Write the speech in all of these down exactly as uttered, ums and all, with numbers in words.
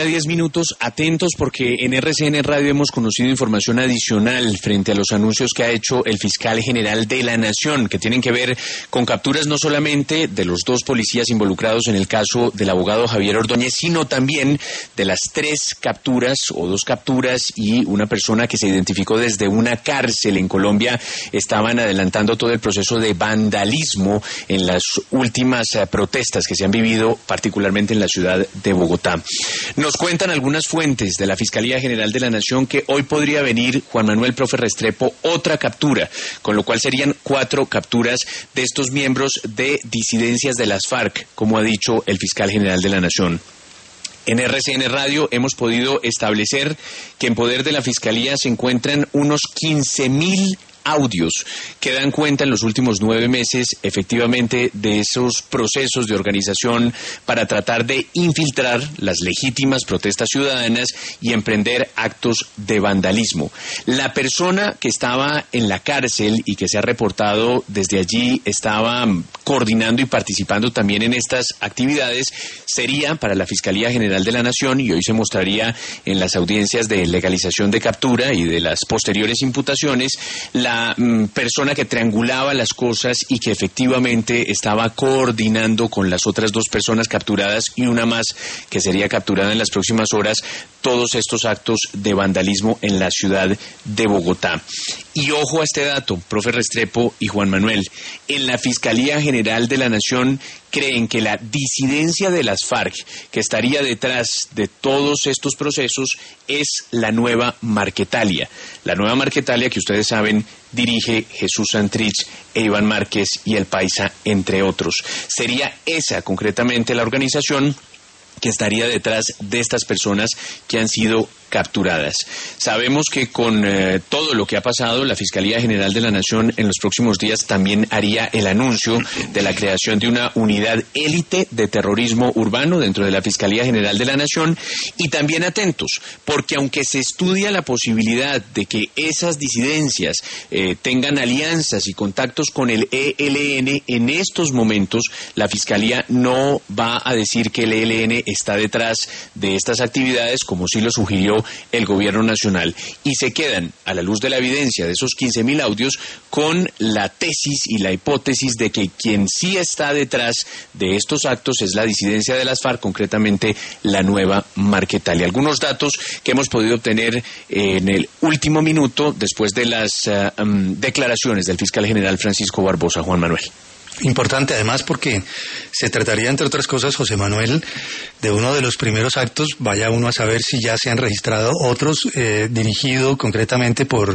diez minutos, atentos porque en R C N Radio hemos conocido información adicional frente a los anuncios que ha hecho el fiscal general de la Nación, que tienen que ver con capturas no solamente de los dos policías involucrados en el caso del abogado Javier Ordóñez, sino también de las tres capturas o dos capturas y una persona que se identificó desde una cárcel en Colombia. Estaban adelantando todo el proceso de vandalismo en las últimas uh, protestas que se han vivido particularmente en la ciudad de Bogotá. Nos cuentan algunas fuentes de la Fiscalía General de la Nación que hoy podría venir, Juan Manuel Profe Restrepo, otra captura, con lo cual serían cuatro capturas de estos miembros de disidencias de las FARC, como ha dicho el fiscal general de la Nación. En R C N Radio hemos podido establecer que en poder de la Fiscalía se encuentran unos quince mil audios que dan cuenta en los últimos nueve meses efectivamente de esos procesos de organización para tratar de infiltrar las legítimas protestas ciudadanas y emprender actos de vandalismo. La persona que estaba en la cárcel y que se ha reportado desde allí estaba coordinando y participando también en estas actividades sería para la Fiscalía General de la Nación, y hoy se mostraría en las audiencias de legalización de captura y de las posteriores imputaciones, la La mm, persona que triangulaba las cosas y que efectivamente estaba coordinando con las otras dos personas capturadas y una más que sería capturada en las próximas horas, todos estos actos de vandalismo en la ciudad de Bogotá. Y ojo a este dato, profe Restrepo y Juan Manuel, en la Fiscalía General de la Nación creen que la disidencia de las FARC que estaría detrás de todos estos procesos es la nueva Marquetalia. La nueva Marquetalia que ustedes saben dirige Jesús Santrich e Iván Márquez y el Paisa, entre otros. Sería esa concretamente la organización que estaría detrás de estas personas que han sido capturadas. Sabemos que con eh, todo lo que ha pasado, la Fiscalía General de la Nación en los próximos días también haría el anuncio de la creación de una unidad élite de terrorismo urbano dentro de la Fiscalía General de la Nación, y también atentos, porque aunque se estudia la posibilidad de que esas disidencias eh, tengan alianzas y contactos con el E L N, en estos momentos la Fiscalía no va a decir que el E L N está detrás de estas actividades, como sí lo sugirió el gobierno nacional, y se quedan, a la luz de la evidencia de esos quince mil audios, con la tesis y la hipótesis de que quien sí está detrás de estos actos es la disidencia de las FARC, concretamente la nueva Marquetalia. Algunos datos que hemos podido obtener en el último minuto después de las uh, um, declaraciones del fiscal general Francisco Barbosa. Juan Manuel. Importante además porque se trataría, entre otras cosas, José Manuel, de uno de los primeros actos, vaya uno a saber si ya se han registrado otros, eh, dirigido concretamente por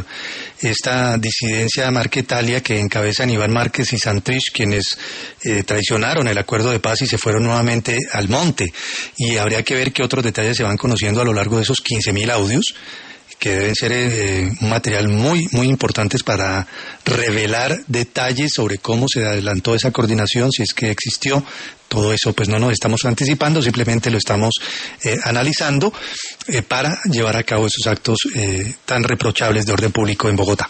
esta disidencia Marquetalia que encabezan Iván Márquez y Santrich, quienes eh, traicionaron el acuerdo de paz y se fueron nuevamente al monte. Y habría que ver qué otros detalles se van conociendo a lo largo de esos quince mil audios, que deben ser eh, un material muy, muy importante para revelar detalles sobre cómo se adelantó esa coordinación, si es que existió. Todo eso pues no nos estamos anticipando, simplemente lo estamos eh, analizando eh, para llevar a cabo esos actos eh, tan reprochables de orden público en Bogotá.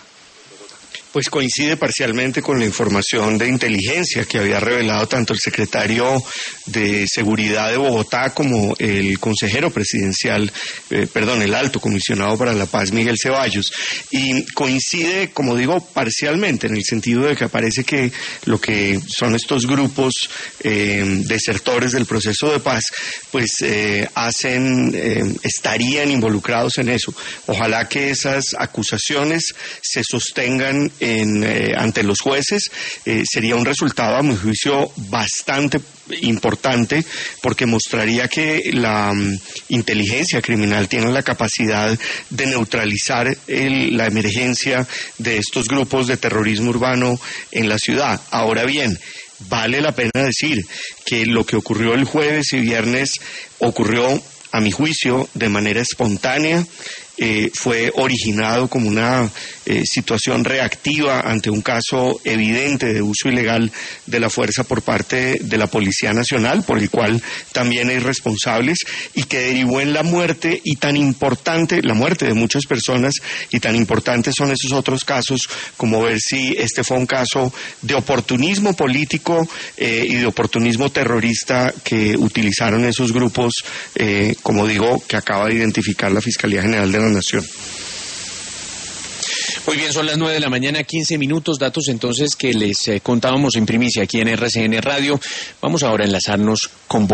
Pues coincide parcialmente con la información de inteligencia que había revelado tanto el secretario de Seguridad de Bogotá como el consejero presidencial, eh, perdón, el alto comisionado para la paz, Miguel Ceballos. Y coincide, como digo, parcialmente, en el sentido de que aparece que lo que son estos grupos eh, desertores del proceso de paz, pues eh, hacen, eh, estarían involucrados en eso. Ojalá que esas acusaciones se sostengan En, eh, ante los jueces. Eh, sería un resultado, a mi juicio, bastante importante, porque mostraría que la um, inteligencia criminal tiene la capacidad de neutralizar el, la emergencia de estos grupos de terrorismo urbano en la ciudad. Ahora bien, vale la pena decir que lo que ocurrió el jueves y viernes ocurrió, a mi juicio, de manera espontánea eh, fue originado como una eh, situación reactiva ante un caso evidente de uso ilegal de la fuerza por parte de la Policía Nacional, por el cual también hay responsables, y que derivó en la muerte, y tan importante, la muerte de muchas personas, y tan importantes son esos otros casos, como ver si este fue un caso de oportunismo político eh, y de oportunismo terrorista que utilizaron esos grupos, eh, como digo, que acaba de identificar la Fiscalía General de la Nación. Muy bien, son las nueve de la mañana, quince minutos, datos entonces que les eh, contábamos en primicia aquí en R C N Radio. Vamos ahora a enlazarnos con